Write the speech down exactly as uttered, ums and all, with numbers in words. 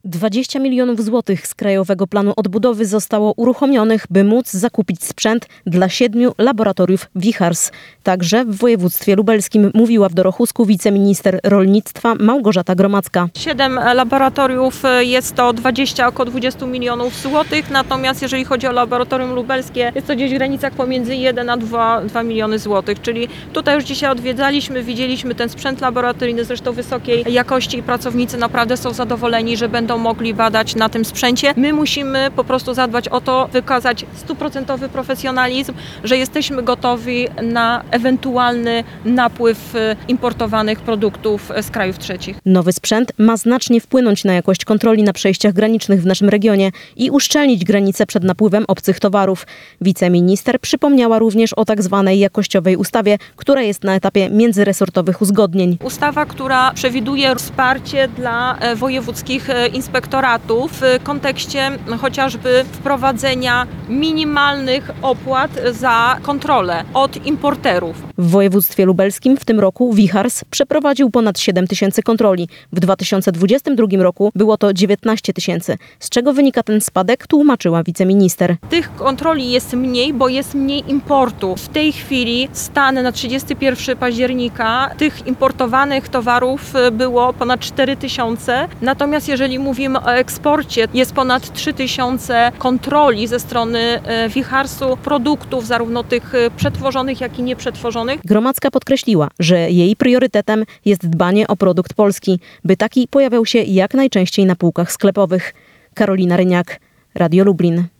dwadzieścia milionów złotych z Krajowego Planu Odbudowy zostało uruchomionych, by móc zakupić sprzęt dla siedmiu laboratoriów Wichars. Także w województwie lubelskim, mówiła w Dorochusku wiceminister rolnictwa Małgorzata Gromacka. Siedem laboratoriów jest to dwadzieścia, około dwadzieścia milionów złotych, natomiast jeżeli chodzi o laboratorium lubelskie, jest to gdzieś w granicach pomiędzy jeden a dwa miliony złotych, czyli tutaj już dzisiaj odwiedzaliśmy, widzieliśmy ten sprzęt laboratoryjny, zresztą wysokiej jakości i pracownicy naprawdę są zadowoleni, że będą mogli badać na tym sprzęcie. My musimy po prostu zadbać o to, wykazać stuprocentowy profesjonalizm, że jesteśmy gotowi na ewentualny napływ importowanych produktów z krajów trzecich. Nowy sprzęt ma znacznie wpłynąć na jakość kontroli na przejściach granicznych w naszym regionie i uszczelnić granice przed napływem obcych towarów. Wiceminister przypomniała również o tak zwanej jakościowej ustawie, która jest na etapie międzyresortowych uzgodnień. Ustawa, która przewiduje wsparcie dla wojewódzkich inspektoratów w kontekście chociażby wprowadzenia minimalnych opłat za kontrolę od importerów. W województwie lubelskim w tym roku Wichars przeprowadził ponad siedem tysięcy kontroli. W dwa tysiące dwudziestym drugim roku było to dziewiętnaście tysięcy. Z czego wynika ten spadek, tłumaczyła wiceminister. Tych kontroli jest mniej, bo jest mniej importu. W tej chwili stan na trzydziestego pierwszego października tych importowanych towarów było ponad cztery tysiące. Natomiast jeżeli mówimy o eksporcie, jest ponad trzy tysiące kontroli ze strony Wicharsu produktów, zarówno tych przetworzonych, jak i nieprzetworzonych. Gromacka podkreśliła, że jej priorytetem jest dbanie o produkt polski, by taki pojawiał się jak najczęściej na półkach sklepowych. Karolina Ryniak, Radio Lublin.